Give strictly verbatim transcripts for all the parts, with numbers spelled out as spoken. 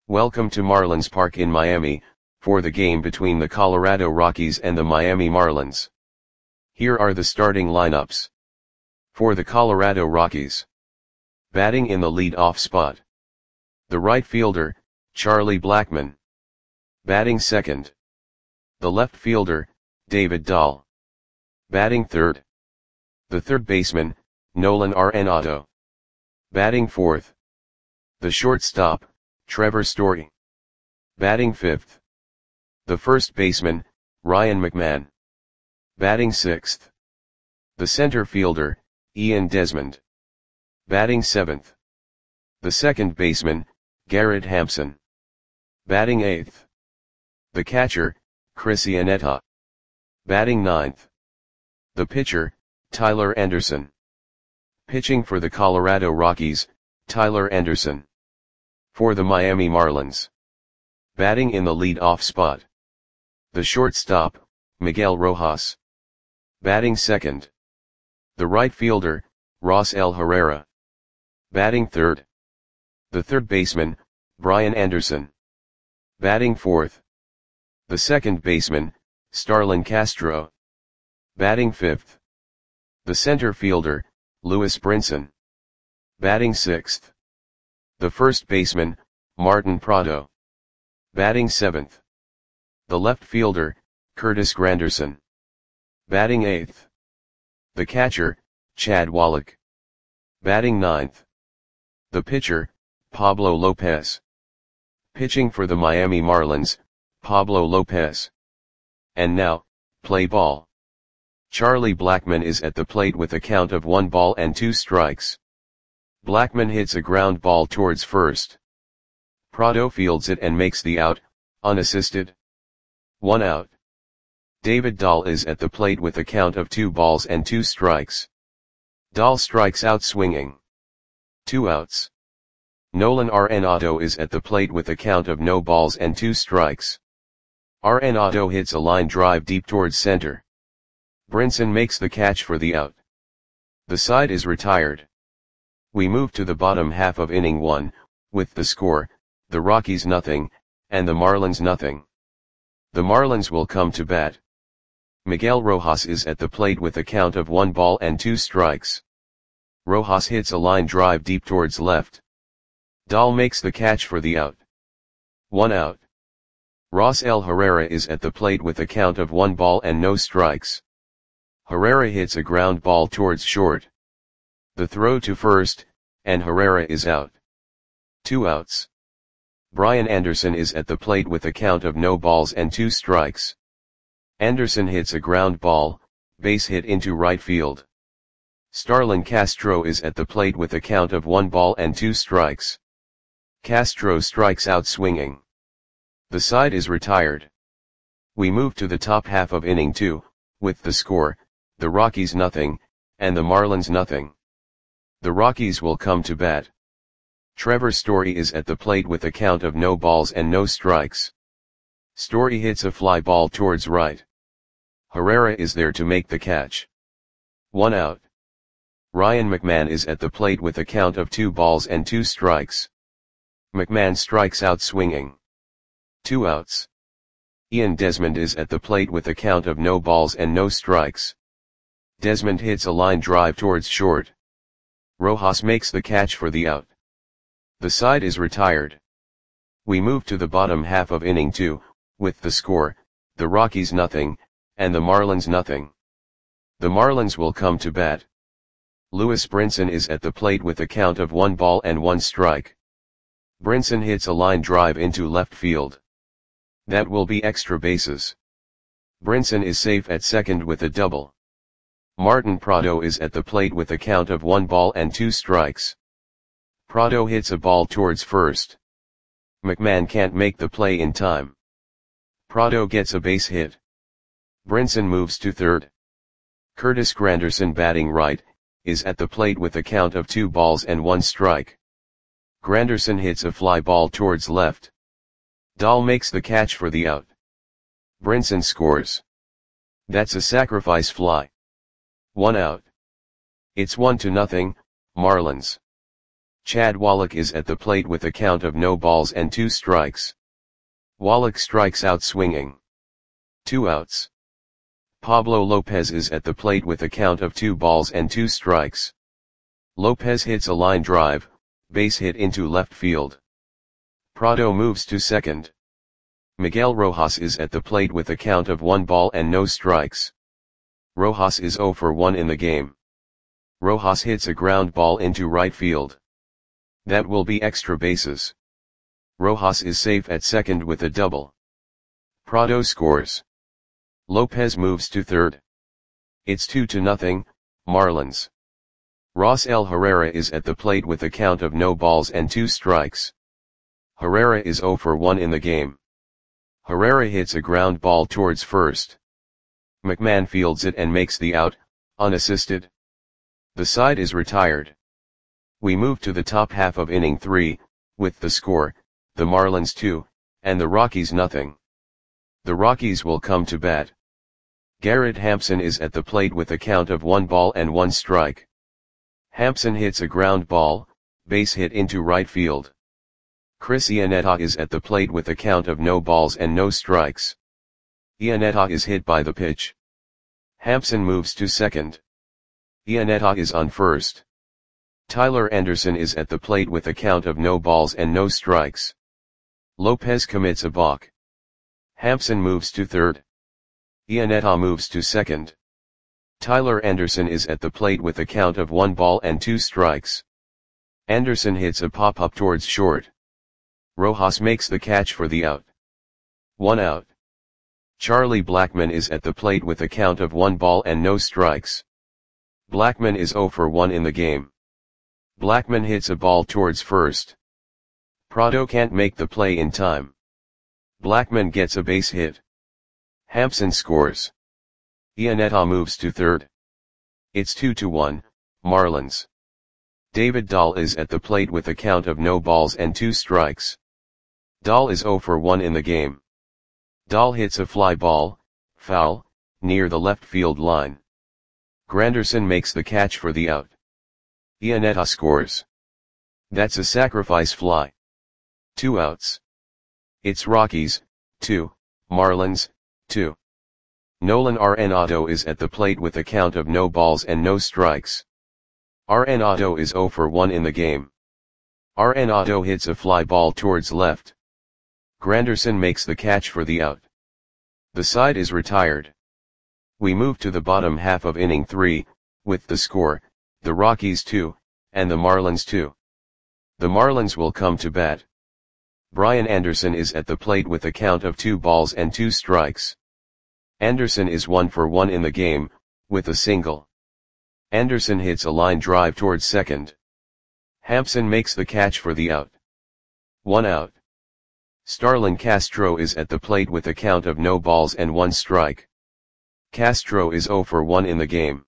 Welcome to Marlins Park in Miami, for the game between the Colorado Rockies and the Miami Marlins. Here are the starting lineups. For the Colorado Rockies. Batting in the lead-off spot. The right fielder, Charlie Blackmon. Batting second. The left fielder, David Dahl. Batting third. The third baseman, Nolan Arenado. Batting fourth. The shortstop, Trevor Story. Batting fifth. The first baseman, Ryan McMahon. Batting sixth. The center fielder, Ian Desmond. Batting seventh. The second baseman, Garrett Hampson. Batting eighth. The catcher, Chris Iannetta. Batting ninth. The pitcher, Tyler Anderson. Pitching for the Colorado Rockies, Tyler Anderson. For the Miami Marlins. Batting in the lead-off spot. The shortstop, Miguel Rojas. Batting second. The right fielder, Rosell Herrera. Batting third. The third baseman, Brian Anderson. Batting fourth. The second baseman, Starlin Castro. Batting fifth. The center fielder, Lewis Brinson. Batting sixth. The first baseman, Martin Prado. Batting seventh. The left fielder, Curtis Granderson. Batting eighth. The catcher, Chad Wallach. Batting ninth. The pitcher, Pablo Lopez. Pitching for the Miami Marlins, Pablo Lopez. And now, play ball. Charlie Blackmon is at the plate with a count of one ball and two strikes. Blackmon hits a ground ball towards first. Prado fields it and makes the out, unassisted. One out. David Dahl is at the plate with a count of two balls and two strikes. Dahl strikes out swinging. Two outs. Nolan Arenado is at the plate with a count of no balls and two strikes. Arenado hits a line drive deep towards center. Brinson makes the catch for the out. The side is retired. We move to the bottom half of inning one, with the score, the Rockies nothing, and the Marlins nothing. The Marlins will come to bat. Miguel Rojas is at the plate with a count of one ball and two strikes. Rojas hits a line drive deep towards left. Dahl makes the catch for the out. One out. Rosell Herrera is at the plate with a count of one ball and no strikes. Herrera hits a ground ball towards short. The throw to first, and Herrera is out. Two outs. Brian Anderson is at the plate with a count of no balls and two strikes. Anderson hits a ground ball, base hit into right field. Starlin Castro is at the plate with a count of one ball and two strikes. Castro strikes out swinging. The side is retired. We move to the top half of inning two, with the score, the Rockies nothing, and the Marlins nothing. The Rockies will come to bat. Trevor Story is at the plate with a count of no balls and no strikes. Story hits a fly ball towards right. Herrera is there to make the catch. One out. Ryan McMahon is at the plate with a count of two balls and two strikes. McMahon strikes out swinging. Two outs. Ian Desmond is at the plate with a count of no balls and no strikes. Desmond hits a line drive towards short. Rojas makes the catch for the out. The side is retired. We move to the bottom half of inning two, with the score, the Rockies nothing, and the Marlins nothing. The Marlins will come to bat. Lewis Brinson is at the plate with a count of one ball and one strike. Brinson hits a line drive into left field. That will be extra bases. Brinson is safe at second with a double. Martin Prado is at the plate with a count of one ball and two strikes. Prado hits a ball towards first. McMahon can't make the play in time. Prado gets a base hit. Brinson moves to third. Curtis Granderson, batting right, is at the plate with a count of two balls and one strike. Granderson hits a fly ball towards left. Dahl makes the catch for the out. Brinson scores. That's a sacrifice fly. One out. It's one to nothing, Marlins. Chad Wallach is at the plate with a count of no balls and two strikes. Wallach strikes out swinging. Two outs. Pablo Lopez is at the plate with a count of two balls and two strikes. Lopez hits a line drive, base hit into left field. Prado moves to second. Miguel Rojas is at the plate with a count of one ball and no strikes. Rojas is zero for one in the game. Rojas hits a ground ball into right field. That will be extra bases. Rojas is safe at second with a double. Prado scores. Lopez moves to third. It's two to nothing, Marlins. Rosell Herrera is at the plate with a count of no balls and two strikes. Herrera is zero for one in the game. Herrera hits a ground ball towards first. McMahon fields it and makes the out, unassisted. The side is retired. We move to the top half of inning three, with the score, the Marlins two, and the Rockies nothing. The Rockies will come to bat. Garrett Hampson is at the plate with a count of one ball and one strike. Hampson hits a ground ball, base hit into right field. Chris Iannetta is at the plate with a count of no balls and no strikes. Iannetta is hit by the pitch. Hampson moves to second. Iannetta is on first. Tyler Anderson is at the plate with a count of no balls and no strikes. Lopez commits a balk. Hampson moves to third. Iannetta moves to second. Tyler Anderson is at the plate with a count of one ball and two strikes. Anderson hits a pop-up towards short. Rojas makes the catch for the out. One out. Charlie Blackmon is at the plate with a count of one ball and no strikes. Blackmon is zero for one in the game. Blackmon hits a ball towards first. Prado can't make the play in time. Blackmon gets a base hit. Hampson scores. Iannetta moves to third. It's two to one, Marlins. David Dahl is at the plate with a count of no balls and two strikes. Dahl is zero for one in the game. Dahl hits a fly ball, foul, near the left field line. Granderson makes the catch for the out. Iannetta scores. That's a sacrifice fly. Two outs. It's Rockies, two, Marlins, two. Nolan Arenado is at the plate with a count of no balls and no strikes. Arenado is zero for one in the game. Arenado hits a fly ball towards left. Granderson makes the catch for the out. The side is retired. We move to the bottom half of inning three, with the score, the Rockies two, and the Marlins two. The Marlins will come to bat. Brian Anderson is at the plate with a count of two balls and two strikes. Anderson is one for one in the game, with a single. Anderson hits a line drive towards second. Hampson makes the catch for the out. One out. Starlin Castro is at the plate with a count of no balls and one strike. Castro is zero for one in the game.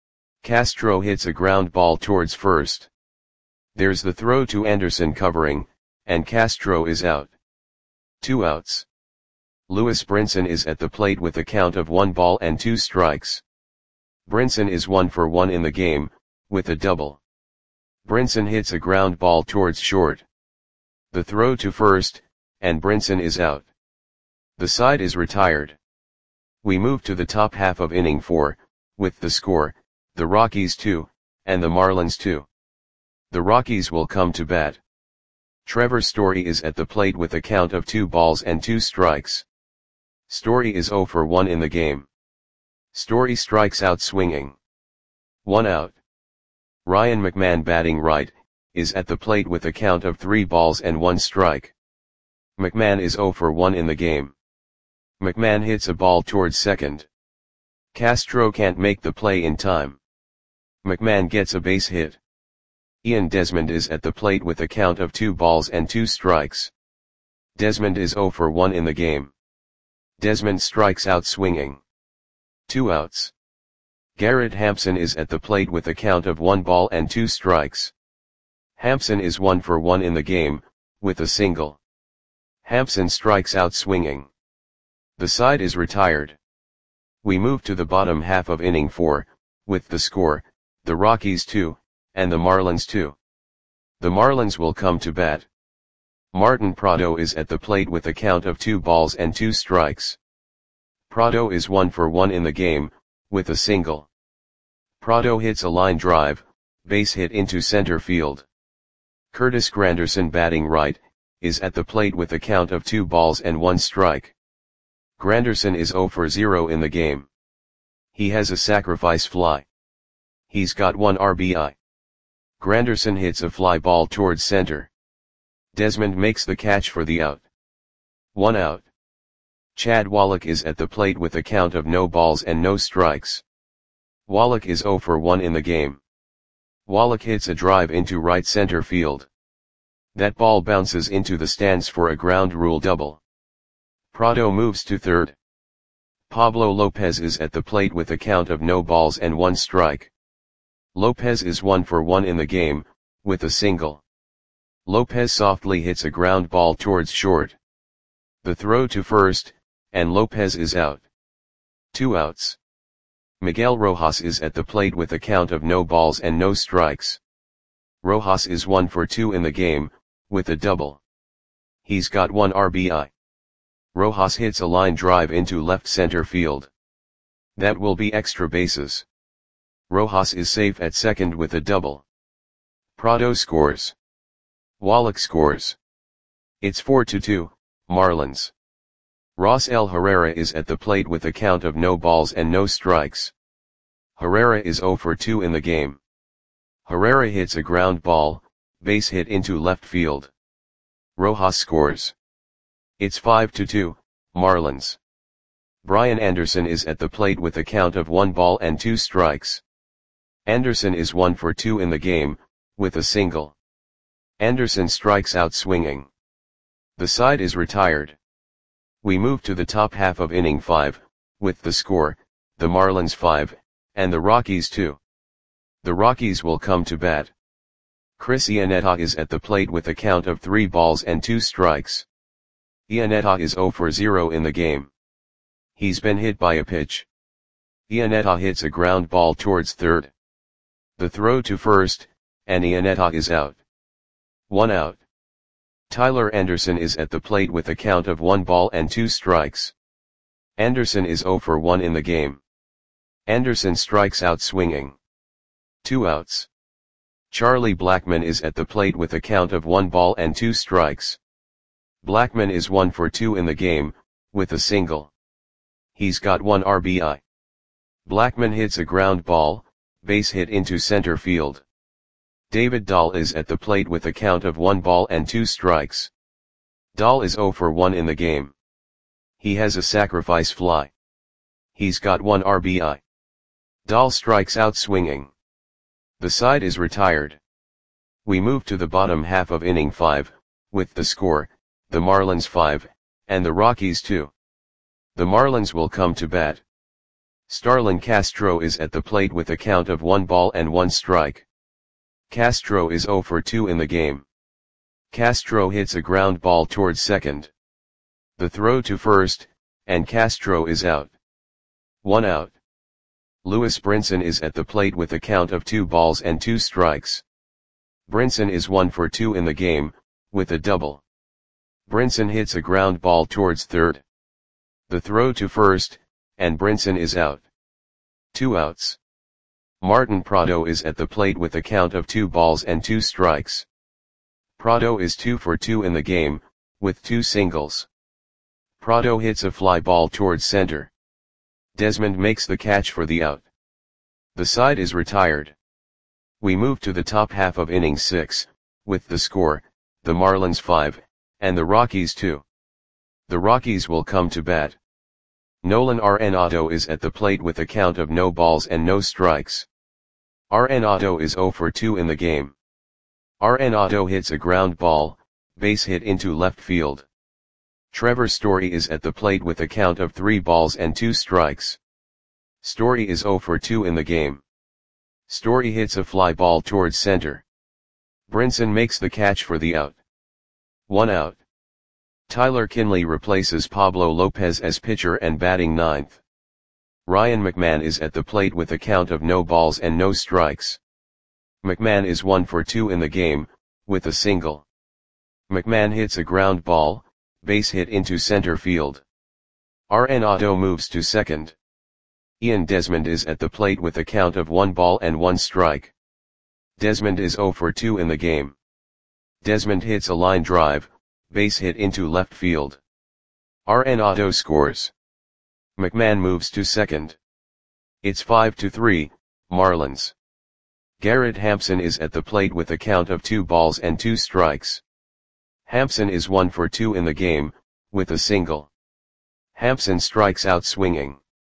Castro hits a ground ball towards first. There's the throw to Anderson covering, and Castro is out. Two outs. Lewis Brinson is at the plate with a count of one ball and two strikes. Brinson is one for one in the game, with a double. Brinson hits a ground ball towards short. The throw to first, and Brinson is out. The side is retired. We move to the top half of inning four, with the score, the Rockies two, and the Marlins two. The Rockies will come to bat. Trevor Story is at the plate with a count of two balls and two strikes. Story is zero for one in the game. Story strikes out swinging. One out. Ryan McMahon, batting right, is at the plate with a count of three balls and one strike. McMahon is zero for one in the game. McMahon hits a ball towards second. Castro can't make the play in time. McMahon gets a base hit. Ian Desmond is at the plate with a count of two balls and two strikes. Desmond is zero for one in the game. Desmond strikes out swinging. Two outs. Garrett Hampson is at the plate with a count of one ball and two strikes. Hampson is one for one in the game, with a single. Hampson strikes out swinging. The side is retired. We move to the bottom half of inning four, with the score, the Rockies two, and the Marlins two. The Marlins will come to bat. Martin Prado is at the plate with a count of two balls and two strikes. Prado is one for one in the game, with a single. Prado hits a line drive, base hit into center field. Curtis Granderson, batting right, is at the plate with a count of two balls and one strike. Granderson is zero for zero in the game. He has a sacrifice fly. He's got one R B I. Granderson hits a fly ball towards center. Desmond makes the catch for the out. One out. Chad Wallach is at the plate with a count of no balls and no strikes. Wallach is zero for one in the game. Wallach hits a drive into right center field. That ball bounces into the stands for a ground rule double. Prado moves to third. Pablo Lopez is at the plate with a count of no balls and one strike. Lopez is one for one in the game, with a single. Lopez softly hits a ground ball towards short. The throw to first, and Lopez is out. Two outs. Miguel Rojas is at the plate with a count of no balls and no strikes. Rojas is one for two in the game, with a double. He's got one R B I. Rojas hits a line drive into left center field. That will be extra bases. Rojas is safe at second with a double. Prado scores. Wallach scores. It's four to two, Marlins. Rosell Herrera is at the plate with a count of no balls and no strikes. Herrera is zero for two in the game. Herrera hits a ground ball, base hit into left field. Rojas scores. It's five to two, Marlins. Brian Anderson is at the plate with a count of one ball and two strikes. Anderson is one for two in the game, with a single. Anderson strikes out swinging. The side is retired. We move to the top half of inning five, with the score, the Marlins five, and the Rockies two. The Rockies will come to bat. Chris Iannetta is at the plate with a count of three balls and two strikes. Iannetta is zero for zero in the game. He's been hit by a pitch. Iannetta hits a ground ball towards third. The throw to first, and Iannetta is out. One out. Tyler Anderson is at the plate with a count of one ball and two strikes. Anderson is zero for one in the game. Anderson strikes out swinging. Two outs. Charlie Blackmon is at the plate with a count of one ball and two strikes. Blackmon is one for two in the game, with a single. He's got one R B I. Blackmon hits a ground ball, base hit into center field. David Dahl is at the plate with a count of one ball and two strikes. Dahl is zero for one in the game. He has a sacrifice fly. He's got one R B I. Dahl strikes out swinging. The side is retired. We move to the bottom half of inning five, with the score, the Marlins five, and the Rockies two. The Marlins will come to bat. Starlin Castro is at the plate with a count of one ball and one strike. Castro is zero for two in the game. Castro hits a ground ball towards second. The throw to first, and Castro is out. One out. Lewis Brinson is at the plate with a count of two balls and two strikes. Brinson is one for two in the game, with a double. Brinson hits a ground ball towards third. The throw to first, and Brinson is out. Two outs. Martin Prado is at the plate with a count of two balls and two strikes. Prado is two for two in the game, with two singles. Prado hits a fly ball towards center. Desmond makes the catch for the out. The side is retired. We move to the top half of inning six, with the score, the Marlins five, and the Rockies two. The Rockies will come to bat. Nolan Arenado is at the plate with a count of no balls and no strikes. Arenado is zero for two in the game. Arenado hits a ground ball, base hit into left field. Trevor Story is at the plate with a count of three balls and two strikes. Story is zero for two in the game. Story hits a fly ball towards center. Brinson makes the catch for the out. One out. Tyler Kinley replaces Pablo Lopez as pitcher and batting ninth. Ryan McMahon is at the plate with a count of no balls and no strikes. McMahon is one for two in the game, with a single. McMahon hits a ground ball, base hit into center field. Arenado moves to second. Ian Desmond is at the plate with a count of one ball and one strike. Desmond is zero for two in the game. Desmond hits a line drive, base hit into left field. Arenado scores. McMahon moves to second. It's five to three, Marlins. Garrett Hampson is at the plate with a count of two balls and two strikes. Hampson is one for two in the game, with a single. Hampson strikes out swinging.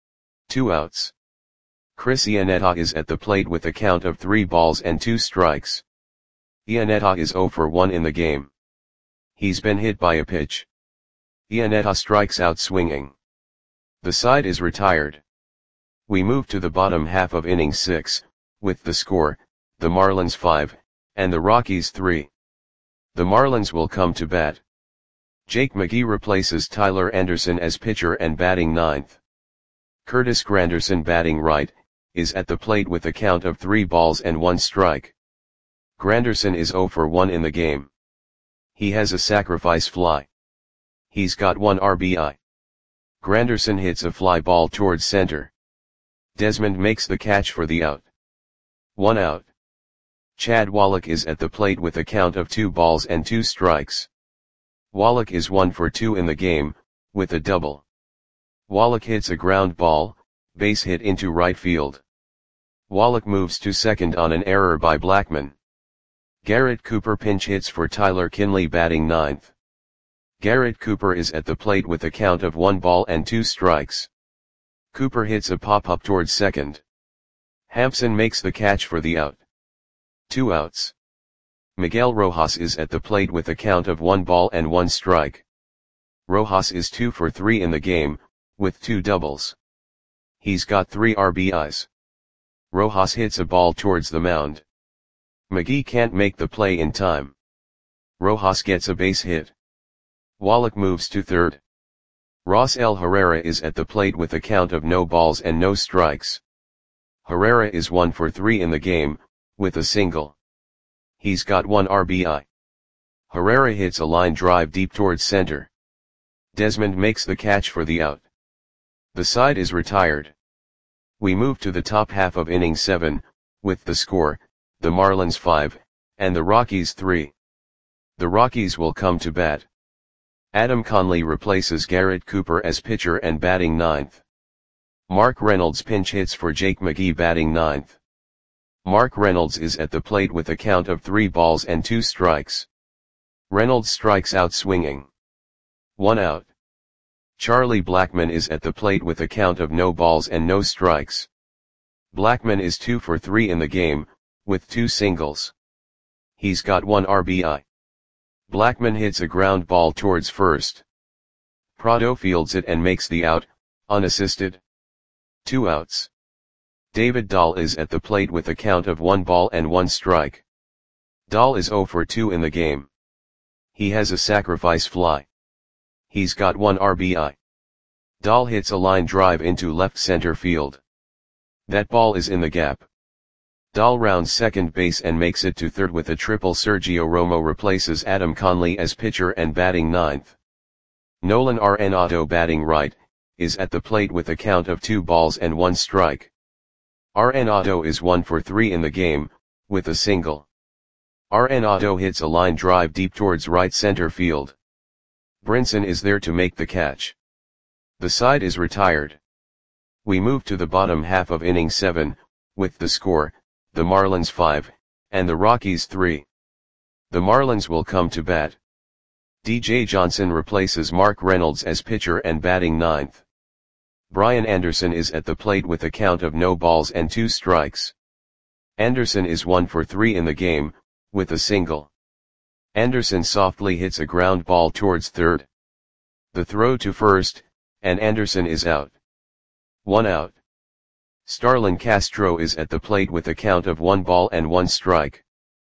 Two outs. Chris Iannetta is at the plate with a count of three balls and two strikes. Iannetta is zero for one in the game. He's been hit by a pitch. Iannetta strikes out swinging. The side is retired. We move to the bottom half of inning six, with the score, the Marlins five, and the Rockies three. The Marlins will come to bat. Jake McGee replaces Tyler Anderson as pitcher and batting ninth. Curtis Granderson, batting right, is at the plate with a count of three balls and one strike. Granderson is zero for one in the game. He has a sacrifice fly. He's got one R B I. Granderson hits a fly ball towards center. Desmond makes the catch for the out. One out. Chad Wallach is at the plate with a count of two balls and two strikes. Wallach is one for two in the game, with a double. Wallach hits a ground ball, base hit into right field. Wallach moves to second on an error by Blackman. Garrett Cooper pinch hits for Tyler Kinley, batting ninth. Garrett Cooper is at the plate with a count of one ball and two strikes. Cooper hits a pop-up towards second. Hampson makes the catch for the out. Two outs. Miguel Rojas is at the plate with a count of one ball and one strike. Rojas is two for three in the game, with two doubles. He's got three R B Is. Rojas hits a ball towards the mound. McGee can't make the play in time. Rojas gets a base hit. Wallach moves to third. Ross L. Herrera is at the plate with a count of no balls and no strikes. Herrera is one for three in the game, with a single. He's got one R B I. Herrera hits a line drive deep towards center. Desmond makes the catch for the out. The side is retired. We move to the top half of inning seven, with the score, the Marlins five, and the Rockies three. The Rockies will come to bat. Adam Conley replaces Garrett Cooper as pitcher and batting ninth. Mark Reynolds pinch hits for Jake McGee, batting ninth. Mark Reynolds is at the plate with a count of three balls and two strikes. Reynolds strikes out swinging. One out. Charlie Blackman is at the plate with a count of no balls and no strikes. Blackman is two for three in the game, with two singles. He's got one R B I. Blackman hits a ground ball towards first. Prado fields it and makes the out, unassisted. Two outs. David Dahl is at the plate with a count of one ball and one strike. Dahl is zero for two in the game. He has a sacrifice fly. He's got one R B I. Dahl hits a line drive into left center field. That ball is in the gap. Dahl rounds second base and makes it to third with a triple. Sergio Romo replaces Adam Conley as pitcher and batting ninth. Nolan Arenado, batting right, is at the plate with a count of two balls and one strike. Arenado is one for three in the game, with a single. Arenado hits a line drive deep towards right center field. Brinson is there to make the catch. The side is retired. We move to the bottom half of inning seven, with the score, the Marlins five, and the Rockies three. The Marlins will come to bat. D J Johnson replaces Mark Reynolds as pitcher and batting ninth. Brian Anderson is at the plate with a count of no balls and two strikes. Anderson is one for three in the game, with a single. Anderson softly hits a ground ball towards third. The throw to first, and Anderson is out. One out. Starlin Castro is at the plate with a count of one ball and one strike.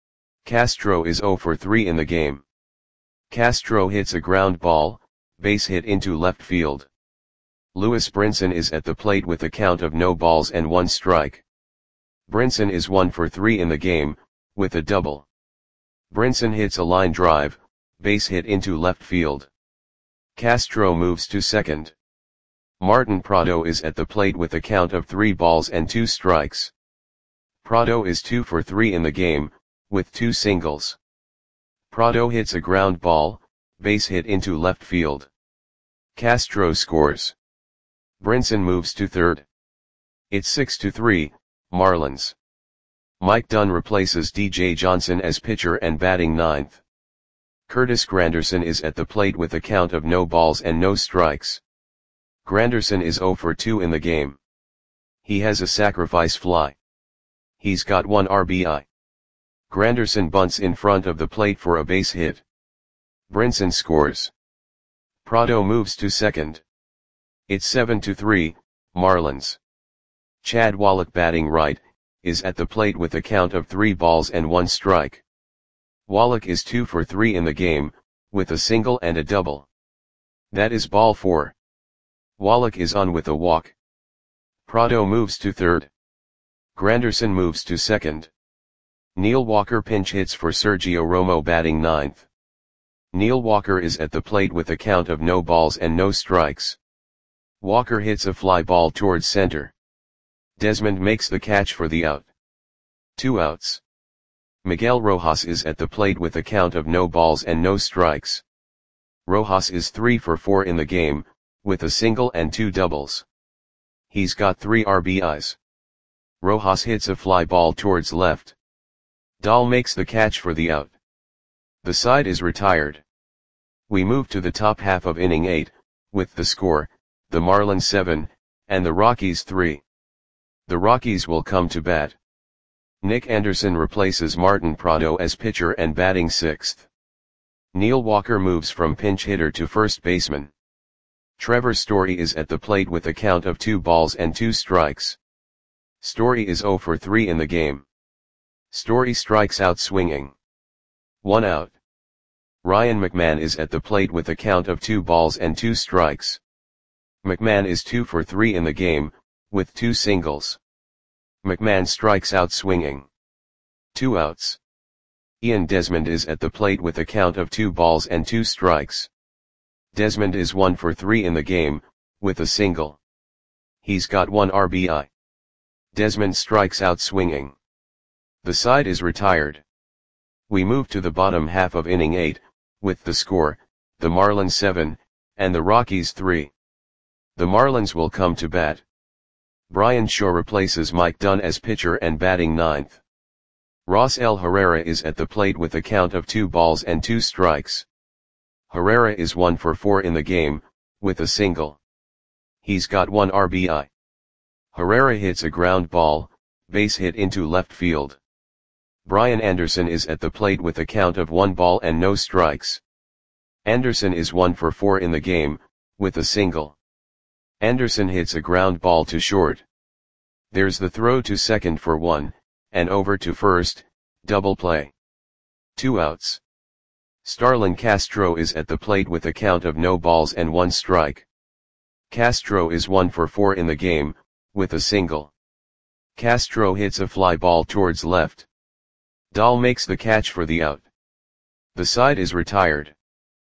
Castro is zero for three in the game. Castro hits a ground ball, base hit into left field. Lewis Brinson is at the plate with a count of no balls and one strike. Brinson is one for three in the game, with a double. Brinson hits a line drive, base hit into left field. Castro moves to second. Martin Prado is at the plate with a count of three balls and two strikes. Prado is two for three in the game, with two singles. Prado hits a ground ball, base hit into left field. Castro scores. Brinson moves to third. It's six to three, Marlins. Mike Dunn replaces D J Johnson as pitcher and batting ninth. Curtis Granderson is at the plate with a count of no balls and no strikes. Granderson is zero for two in the game. He has a sacrifice fly. He's got one R B I. Granderson bunts in front of the plate for a base hit. Brinson scores. Prado moves to second. It's seven to three, Marlins. Chad Wallach batting right, is at the plate with a count of three balls and one strike. Wallach is two for three in the game, with a single and a double. That is ball four. Wallach is on with a walk. Prado moves to third. Granderson moves to second. Neil Walker pinch hits for Sergio Romo batting ninth. Neil Walker is at the plate with a count of no balls and no strikes. Walker hits a fly ball towards center. Desmond makes the catch for the out. Two outs. Miguel Rojas is at the plate with a count of no balls and no strikes. Rojas is three for four in the game, with a single and two doubles. He's got three R B Is. Rojas hits a fly ball towards left. Dahl makes the catch for the out. The side is retired. We move to the top half of inning eight, with the score, the Marlins seven, and the Rockies three. The Rockies will come to bat. Nick Anderson replaces Martin Prado as pitcher and batting sixth. Neil Walker moves from pinch hitter to first baseman. Trevor Story is at the plate with a count of two balls and two strikes. Story is zero for three in the game. Story strikes out swinging. One out. Ryan McMahon is at the plate with a count of two balls and two strikes. McMahon is two for three in the game, with two singles. McMahon strikes out swinging. Two outs. Ian Desmond is at the plate with a count of two balls and two strikes. Desmond is one for three in the game, with a single. He's got one R B I. Desmond strikes out swinging. The side is retired. We move to the bottom half of inning eight, with the score, the Marlins seven, and the Rockies three. The Marlins will come to bat. Brian Shaw replaces Mike Dunn as pitcher and batting ninth. Ross L. Herrera is at the plate with a count of two balls and two strikes. Herrera is one for four in the game, with a single. He's got one R B I. Herrera hits a ground ball, base hit into left field. Brian Anderson is at the plate with a count of one ball and no strikes. Anderson is one for four in the game, with a single. Anderson hits a ground ball to short. There's the throw to second for one, and over to first, double play. Two outs. Starlin Castro is at the plate with a count of no balls and one strike. Castro is one for four in the game, with a single. Castro hits a fly ball towards left. Dahl makes the catch for the out. The side is retired.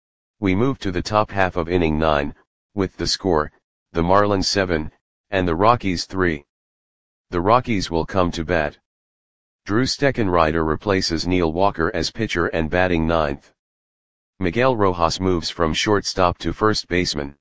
We move to the top half of inning nine, with the score, the Marlins seven, and the Rockies three. The Rockies will come to bat. Drew Steckenrider replaces Neil Walker as pitcher and batting ninth. Miguel Rojas moves from shortstop to first baseman.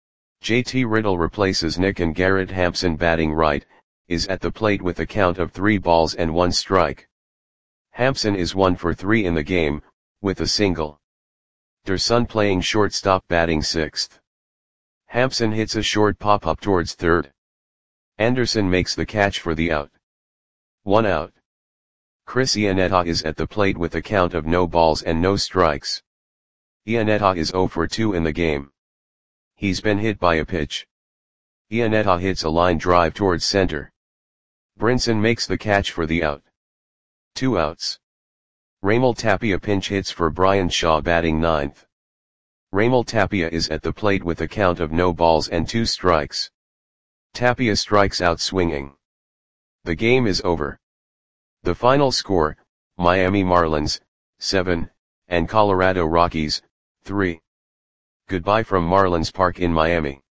J T Riddle replaces Nick, and Garrett Hampson batting right, is at the plate with a count of three balls and one strike. Hampson is one for three in the game, with a single. Derson playing shortstop batting sixth. Hampson hits a short pop-up towards third. Anderson makes the catch for the out. One out. Chris Iannetta is at the plate with a count of no balls and no strikes. Iannetta is zero for two in the game. He's been hit by a pitch. Iannetta hits a line drive towards center. Brinson makes the catch for the out. Two outs. Raimel Tapia pinch hits for Brian Shaw batting ninth. Raimel Tapia is at the plate with a count of no balls and two strikes. Tapia strikes out swinging. The game is over. The final score, Miami Marlins, seven, and Colorado Rockies, three. Goodbye from Marlins Park in Miami.